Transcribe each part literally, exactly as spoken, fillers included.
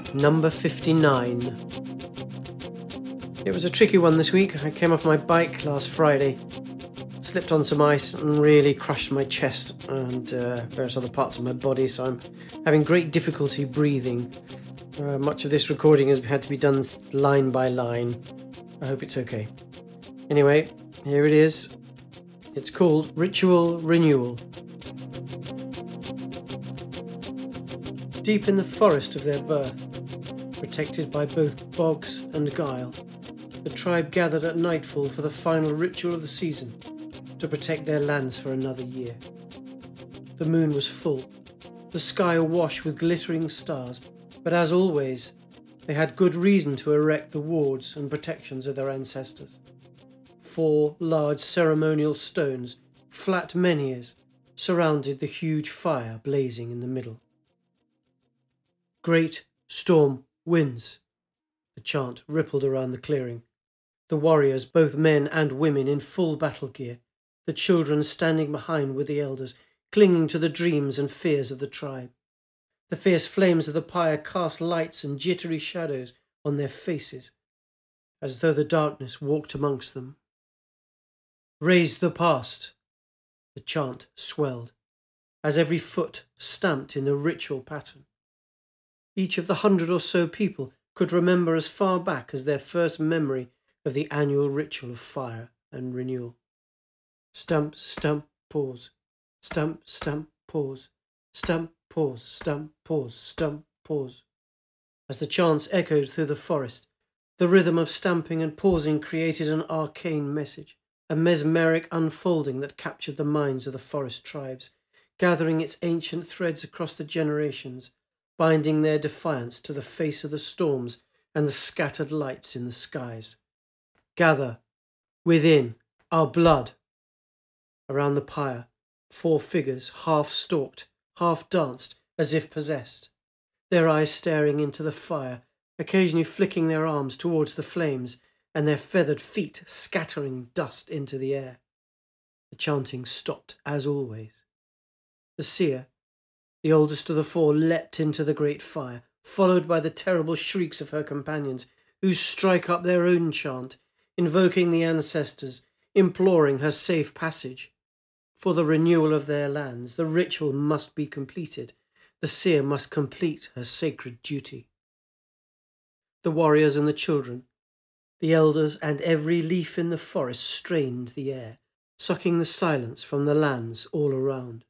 Number fifty-nine. It was a tricky one this week. I came off my bike last Friday, slipped on some ice and really crushed my chest and uh, various other parts of my body, so I'm having great difficulty breathing. Uh, much of this recording has had to be done line by line. I hope it's okay. Anyway, here it is. It's called Ritual Renewal. Deep in the forest of their birth, protected by both bogs and guile, the tribe gathered at nightfall for the final ritual of the season, to protect their lands for another year. The moon was full, the sky awash with glittering stars, but as always, they had good reason to erect the wards and protections of their ancestors. Four large ceremonial stones, flat menhirs, surrounded the huge fire blazing in the middle. Great storm winds, the chant rippled around the clearing. The warriors, both men and women, in full battle gear, the children standing behind with the elders, clinging to the dreams and fears of the tribe. The fierce flames of the pyre cast lights and jittery shadows on their faces, as though the darkness walked amongst them. Raise the past, the chant swelled, as every foot stamped in a ritual pattern. Each of the hundred or so people could remember as far back as their first memory of the annual ritual of fire and renewal. Stamp, stamp, pause. Stamp, stamp, pause. Stamp, pause, stamp, pause, stamp, pause. As the chants echoed through the forest, the rhythm of stamping and pausing created an arcane message, a mesmeric unfolding that captured the minds of the forest tribes, gathering its ancient threads across the generations, binding their defiance to the face of the storms and the scattered lights in the skies. Gather, within, our blood. Around the pyre, four figures half stalked, half danced, as if possessed, their eyes staring into the fire, occasionally flicking their arms towards the flames, and their feathered feet scattering dust into the air. The chanting stopped, as always. The seer, the oldest of the four, leapt into the great fire, followed by the terrible shrieks of her companions, who strike up their own chant, invoking the ancestors, imploring her safe passage. For the renewal of their lands, the ritual must be completed. The seer must complete her sacred duty. The warriors and the children, the elders and every leaf in the forest strained the air, sucking the silence from the lands all around.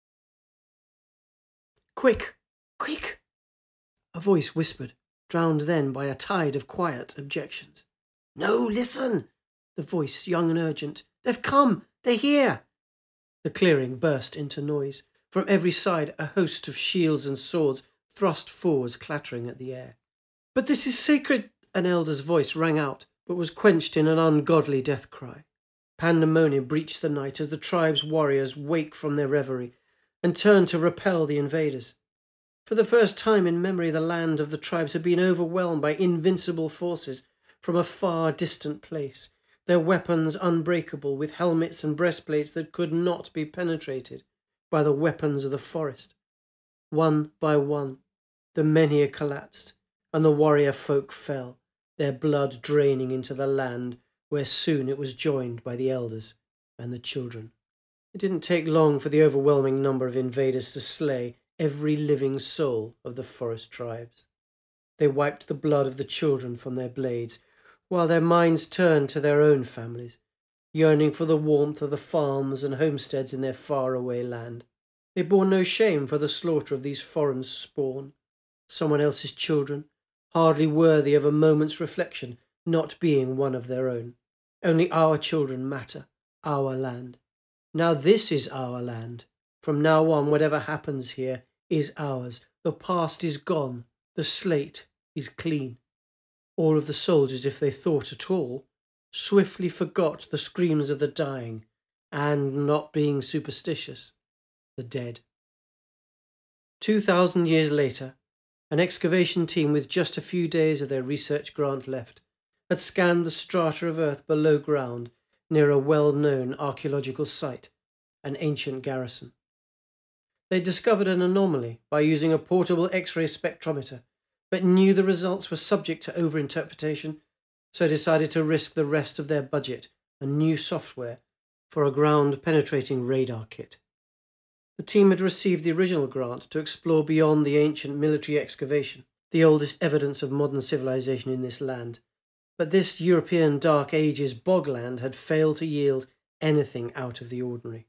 Quick! Quick! A voice whispered, drowned then by a tide of quiet objections. No, listen! The voice, young and urgent. They've come! They're here! The clearing burst into noise. From every side a host of shields and swords thrust forwards, clattering at the air. But this is sacred! An elder's voice rang out, but was quenched in an ungodly death cry. Pandemonium breached the night as the tribe's warriors wake from their reverie and turn to repel the invaders. For the first time in memory, the land of the tribes had been overwhelmed by invincible forces from a far distant place, their weapons unbreakable, with helmets and breastplates that could not be penetrated by the weapons of the forest. One by one, the menhir collapsed, and the warrior folk fell, their blood draining into the land, where soon it was joined by the elders and the children. It didn't take long for the overwhelming number of invaders to slay every living soul of the forest tribes. They wiped the blood of the children from their blades, while their minds turned to their own families, yearning for the warmth of the farms and homesteads in their faraway land. They bore no shame for the slaughter of these foreign spawn, someone else's children, hardly worthy of a moment's reflection, not being one of their own. Only our children matter, our land. Now this is our land. From now on, whatever happens here is ours. The past is gone. The slate is clean. All of the soldiers, if they thought at all, swiftly forgot the screams of the dying, and, not being superstitious, the dead. Two thousand years later, an excavation team with just a few days of their research grant left had scanned the strata of earth below ground near a well-known archaeological site, an ancient garrison. They discovered an anomaly by using a portable X-ray spectrometer but knew the results were subject to overinterpretation, so decided to risk the rest of their budget and new software for a ground-penetrating radar kit. The team had received the original grant to explore beyond the ancient military excavation, the oldest evidence of modern civilization in this land, but this European Dark Ages bogland had failed to yield anything out of the ordinary.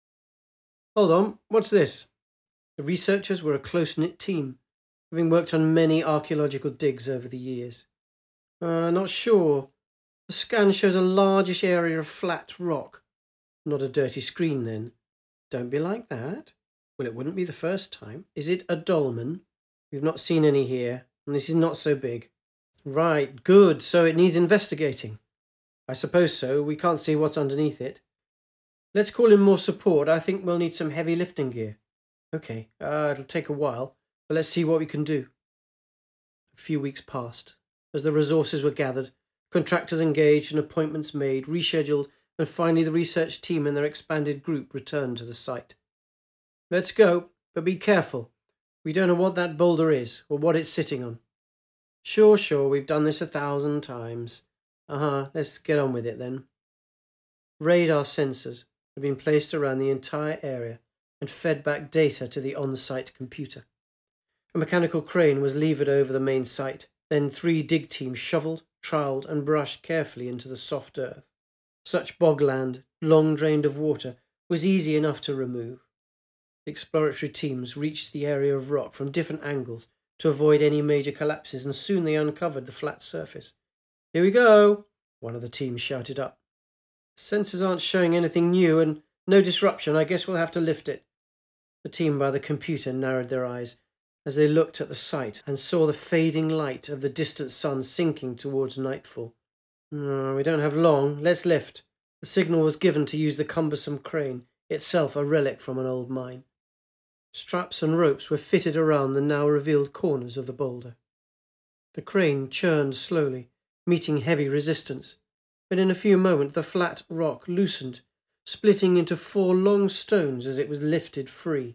Hold on, what's this? The researchers were a close-knit team, having worked on many archaeological digs over the years. Uh, not sure. The scan shows a largish area of flat rock. Not a dirty screen, then. Don't be like that. Well, it wouldn't be the first time. Is it a dolmen? We've not seen any here, and this is not so big. Right, good, so it needs investigating. I suppose so. We can't see what's underneath it. Let's call in more support. I think we'll need some heavy lifting gear. Okay, uh, it'll take a while, but let's see what we can do. A few weeks passed. As the resources were gathered, contractors engaged and appointments made, rescheduled, and finally the research team and their expanded group returned to the site. Let's go, but be careful. We don't know what that boulder is, or what it's sitting on. Sure, sure, we've done this a thousand times. Uh-huh, let's get on with it then. Radar sensors had been placed around the entire area and fed back data to the on-site computer. A mechanical crane was levered over the main site. Then three dig teams shovelled, trowelled and brushed carefully into the soft earth. Such bogland, long drained of water, was easy enough to remove. The exploratory teams reached the area of rock from different angles to avoid any major collapses, and soon they uncovered the flat surface. Here we go, one of the teams shouted up. The sensors aren't showing anything new and no disruption. I guess we'll have to lift it. The team by the computer narrowed their eyes as they looked at the site and saw the fading light of the distant sun sinking towards nightfall. No, we don't have long. Let's lift. The signal was given to use the cumbersome crane, itself a relic from an old mine. Straps and ropes were fitted around the now revealed corners of the boulder. The crane churned slowly, meeting heavy resistance, but in a few moments the flat rock loosened, splitting into four long stones as it was lifted free.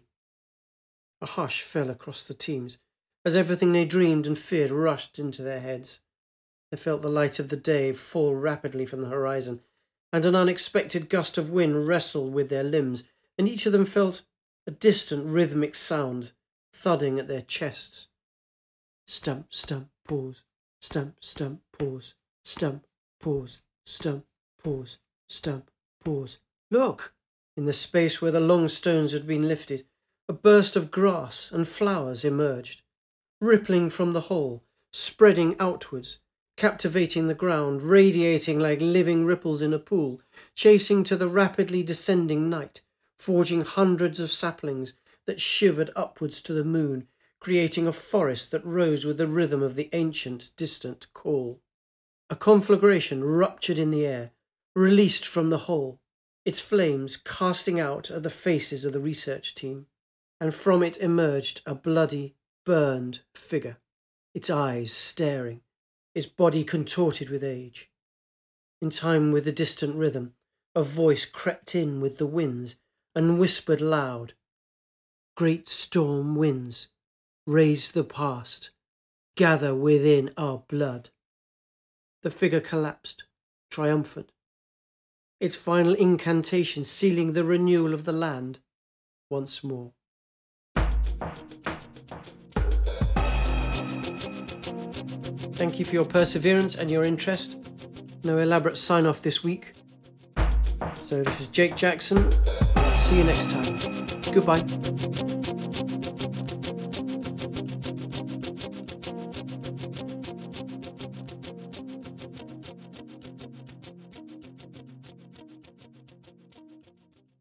A hush fell across the teams, as everything they dreamed and feared rushed into their heads. They felt the light of the day fall rapidly from the horizon, and an unexpected gust of wind wrestled with their limbs, and each of them felt a distant rhythmic sound thudding at their chests. Stump, stump, pause, stump, stump, pause, stump, pause, stump, pause, stump, pause. Look! In the space where the long stones had been lifted, a burst of grass and flowers emerged, rippling from the hole, spreading outwards, captivating the ground, radiating like living ripples in a pool, chasing to the rapidly descending night, forging hundreds of saplings that shivered upwards to the moon, creating a forest that rose with the rhythm of the ancient, distant call. A conflagration ruptured in the air, released from the hole, its flames casting out at the faces of the research team, and from it emerged a bloody, burned figure, its eyes staring, its body contorted with age. In time with the distant rhythm, a voice crept in with the winds and whispered loud, "Great storm winds, raise the past, gather within our blood." The figure collapsed, triumphant, its final incantation sealing the renewal of the land once more. Thank you for your perseverance and your interest. No elaborate sign-off this week. So this is Jake Jackson. I'll see you next time. Goodbye.